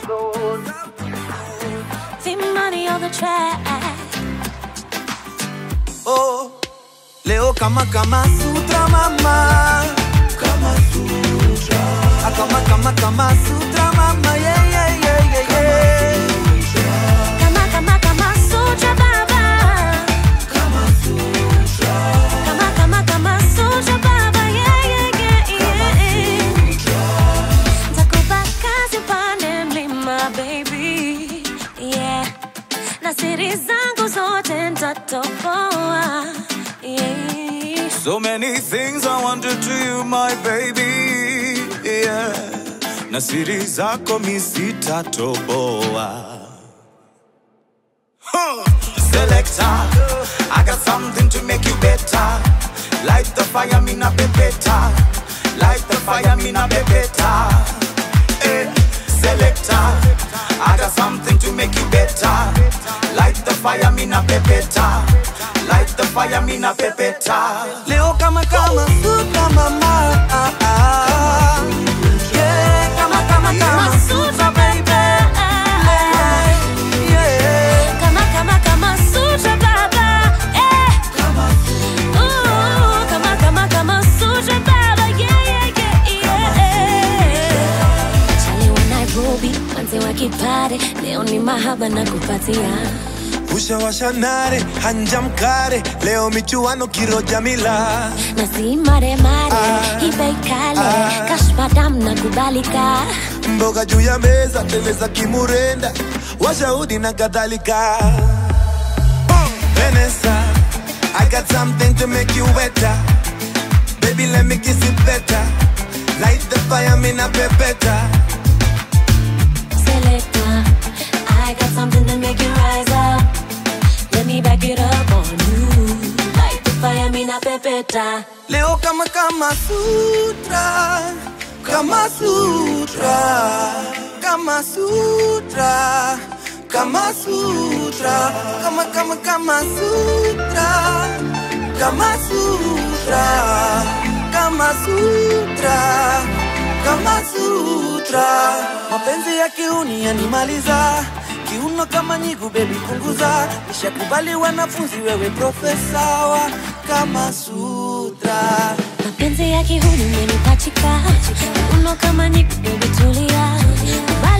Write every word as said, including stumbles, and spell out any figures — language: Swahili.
soul. V-Money on the track. Oh, leo kama kama sutra mama, kama sutra. Ah, kama kama kama sutra mama, yeah yeah yeah yeah yeah. Kama kama kama sutra baba. Kama sutra. Kama kama kama sutra baba, yeah yeah yeah yeah. Takupa kazi upande mlima baby, yeah. Na siri zangu zote nitatoboa, yeah. So many things I wanted to you, my baby, yeah. Na siri zako mi sitatoboa. Huh. Selector, I got something to make you better. Light the fire, me na be better. Light the fire, me na be better. Eh. Selector, I got something to make you better. Light the fire, me na be better. Light the fire, me na be better. Leo kama kama sutra mama, ah, ah. Yeah, kama kama kama sutra baby. Yeah, Kama kama kama sutra baba, eh. Ooh, kama kama kama sutra baba, yeah yeah yeah yeah. Chali wa Nairobi, manze wa kipare, leo ni mahaba na kupatia. Usha washa nare, hanja mkare, leo michuano kiroja mila. Na si mare mare, Ah. hibei kale, Ah. kashfa dam na kubalika. Mboga juu ya meza, teleza kimurenda, washahudi na kadhalika. Vanessa, I got something to make you better. Baby, let me kiss it better. Light the fire, me na be better. Selector, I got something to make you rise up. Let me back it up on you. Light the fire, me na pepeta. leo kama kama sutra, kama sutra, kama sutra, kama sutra, kama kama kama sutra, kama sutra, kama sutra, kama sutra. Mapenzi ya kiuni yanimaliza, kiuno kama nyigu baby punguza. Nishakubali wanafunzi wewe profesa wa kama sutra. Mapenzi ya kihuni umenipachika, uno kama nikubebi tulia.